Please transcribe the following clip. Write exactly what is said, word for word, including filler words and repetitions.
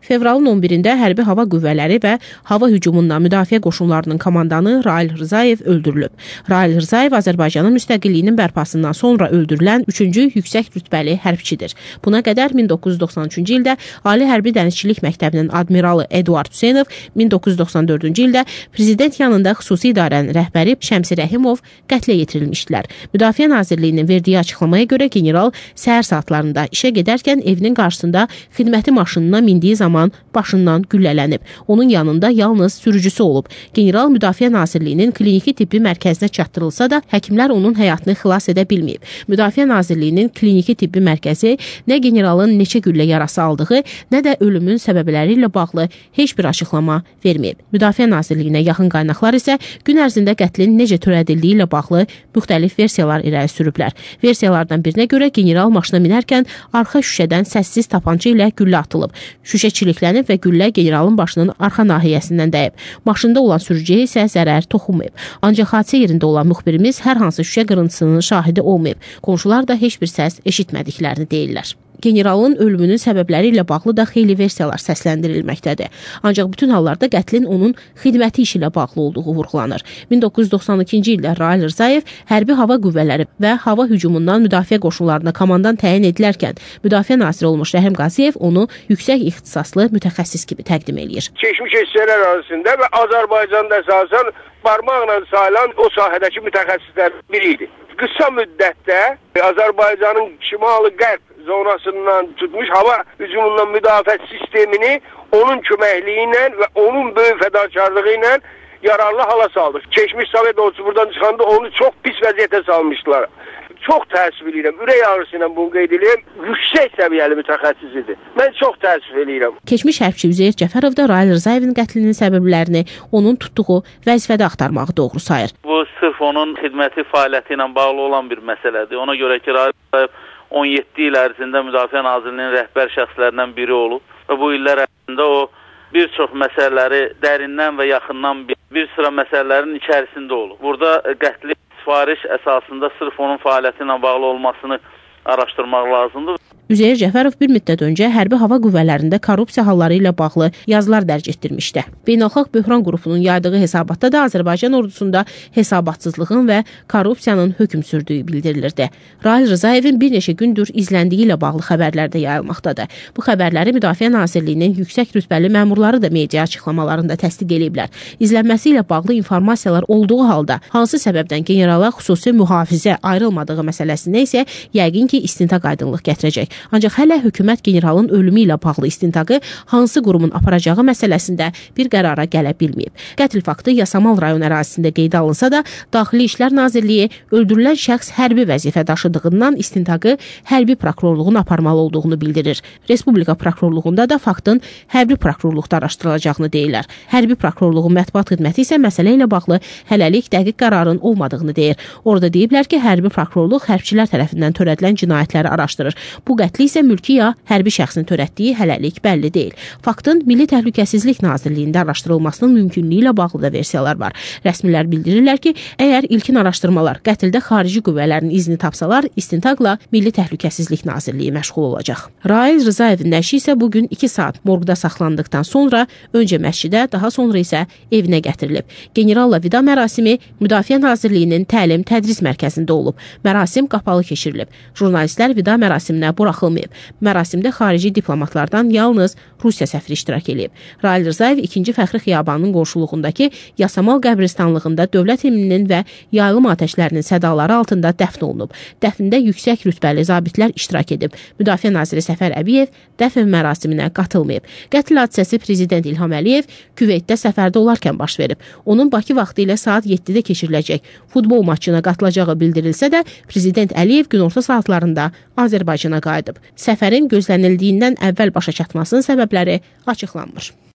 Fevralın on birində Hərbi Hava Qüvvələri və Hava Hücumundan Müdafiə Qoşunlarının komandanı Rail Rzayev öldürülüb. Rail Rzayev Azərbaycanın müstəqilliyinin bərpasından sonra öldürülən üçüncü yüksək rütbəli hərbçidir. Buna qədər min doqquz yüz doxsan üçüncü ildə Ali Hərbi Dənizçilik Məktəbinin admiralı Eduard Hüseynov, min doqquz yüz doxsan dördüncü ildə prezident yanında xüsusi idarənin rəhbəri Şəmsi Rəhimov qətlə yetirilmişdilər. Müdafiə Nazirliyinin verdiyi açıqlamaya görə general səhər saatlarında işə gedərkən evinin qarşısında xidməti maşınına mindiyi zaman başından güllələnib. Onun yanında yalnız sürücüsü olub. General Müdafiə Nazirliyinin kliniki tibbi mərkəzinə çatdırılsa da həkimlər onun həyatını xilas edə bilməyib. Müdafiə Nazirliyinin kliniki tibbi mərkəzi nə generalın neçə güllə yarası aldığı, nə də ölümün səbəbləri ilə bağlı heç bir açıqlama verməyib. Müdafiə Nazirliyinə yaxın qaynaqlar isə gün ərzində qətlin necə törədildiyi ilə bağlı müxtəlif versiyalar irəli sürüblər. Versiyalardan birinə görə general maşına minərkən arxa şüşədən səssiz tapança ilə güllə atılıb. Şüşə çiliklənib və güllə generalın başının arxa nahiyəsindən dəyib. Maşında olan sürücüyə isə zərər toxunmayıb. Ancaq hadisə yerində olan müxbirimiz hər hansı şüşə qırıntısının şahidi olmayıb. Qonşular da heç bir səs eşitmədiklərini deyirlər. Generalın ölümünün səbəbləri ilə bağlı da xeyli versiyalar səsləndirilməkdədir. Ancaq bütün hallarda qətlin onun xidməti işi ilə bağlı olduğu vurğulanır. min doqquz yüz doxsan ikinci ildə Rail Rzayev Hərbi Hava Qüvvələri və Hava Hücumundan Müdafiə Qoşunlarına komandan təyin edilərkən Müdafiə Naziri olmuş Rəhim Qaziyev onu yüksək ixtisaslı mütəxəssis kimi təqdim eləyir. Keçmiş hissələr arasında və Azərbaycanda əsasən barmaqla sayılan o sahədəki mütəxəssislər biri idi. Qısa müddətdə Azərbaycanın şimalı-qərb zonasından tutmuş hava hücumundan müdafiə sistemini onun köməkliyi ilə və onun böyük fədakarlığı ilə yararlı hala saldı. Keçmiş Sovet ordusu buradan çıxanda onu çox pis vəziyyətə salmışdılar. Çox təəssüf edirəm. Ürək ağrısı ilə bunu qeyd edirəm. Yüksək səviyyəli mütəxəssis idi. Mən çox təəssüf edirəm. Keçmiş hərbçi Üzeyir Cəfərov da Rail Rzayevin qətlinin səbəblərini onun tutduğu vəzifədə axtarmağı doğru sayır. Bu sırf onun xidməti fəaliyyəti ilə bağlı olan bir məsələdir. Ona görə ki, Rail Rzayev on yeddi il ərzində Müdafiə Nazirliyinin rəhbər şəxslərindən biri olub və bu illər ərzində o bir çox məsələləri dərindən və yaxından bir, bir sıra məsələlərin içərisində olub. Burada qətli sifariş əsasında sırf onun fəaliyyəti ilə bağlı olmasını araşdırmaq lazımdır. Üzeyir Cəfərov bir müddət öncə Hərbi Hava Qüvvələrində korrupsiya halları ilə bağlı yazılar dərc etdirmişdi. Beynəlxalq Böhran qrupunun yaydığı hesabatda da Azərbaycan ordusunda hesabatsızlığın və korrupsiyanın hökm sürdüyü bildirilirdi. Rail Rzayevin bir neçə gündür izləndiyi ilə bağlı xəbərlər də yayılmaqdadır. Bu xəbərləri Müdafiə Nazirliyinin yüksək rütbəli məmurları da media açıqlamalarında təsdiq ediblər. İzlənməsi ilə bağlı informasiyalar olduğu halda hansı səbəbdən generala xüsusi mühafizə ayrılmadığı məsələsində isə yəqin ki, istintaq aydınlıq gətirəcək. Ancaq hələ hökumət generalın ölümü ilə bağlı istintaqı hansı qurumun aparacağı məsələsində bir qərara gələ bilməyib. Qətl faktı Yasamal rayon ərazisində qeydə alınsa da, Daxili İşlər Nazirliyi öldürülən şəxs hərbi vəzifə daşıdığından istintaqı hərbi prokurorluğun aparmalı olduğunu bildirir. Respublika prokurorluğunda da faktın hərbi prokurorluqda araşdırılacağını deyirlər. Hərbi prokurorluğun mətbuat xidməti isə məsələ ilə bağlı hələlik dəqiq qərarın olmadığını deyir. Orada deyiblər ki, hərbi prokurorluq hərbçilər tərəfindən törədilən cinayətləri araşdırır. Bu qətli isə mülki ya hərbi şəxsin törətdiyi hələlik bəlli deyil. Faktın Milli Təhlükəsizlik Nazirliyində araşdırılmasının mümkünlüyü ilə bağlı da versiyalar var. Rəsmilər bildirirlər ki, əgər ilkin araşdırmalar qətldə xarici qüvvələrin izni tapsalar, istintaqla Milli Təhlükəsizlik Nazirliyi məşğul olacaq. Rail Rzayevin nəşi isə bugün iki saat morqda saxlandıqdan sonra öncə məscidə, daha sonra isə evinə gətirilib. Generalla vida mərasimi Müdafiə Nazirliyinin təlim-tədris mərkəzində olub. Mərasim qapalı keçirilib. Jurnalistlər vida mərasiminə buraxılmayıb. Mərasimdə xarici diplomatlardan yalnız Rusiya səfiri iştirak edib. Rail Rzayev ikinci Fəxri Xiyabanının qonşuluğundakı Yasamal qəbristanlığında dövlət himninin və yayılım atəşlərinin sədaları altında dəfn olunub. Dəfndə yüksək rütbəli zabitlər iştirak edib. Müdafiə naziri Səfər Əbiyev dəfn mərasiminə qatılmayıb. Qətl hadisəsi Prezident İlham Əliyev Küveytdə səfərdə olarkən baş verib. Onun Bakı vaxtı ilə saat yeddidə keçiriləcək futbol maçına qatılacağı bildirilsə də, Prezident Əliyev günorta saatlarında Azərbaycana qayıdıb. Səfərin gözlənildiyindən əvvəl başa çatmasının səbəbləri açıqlanmır.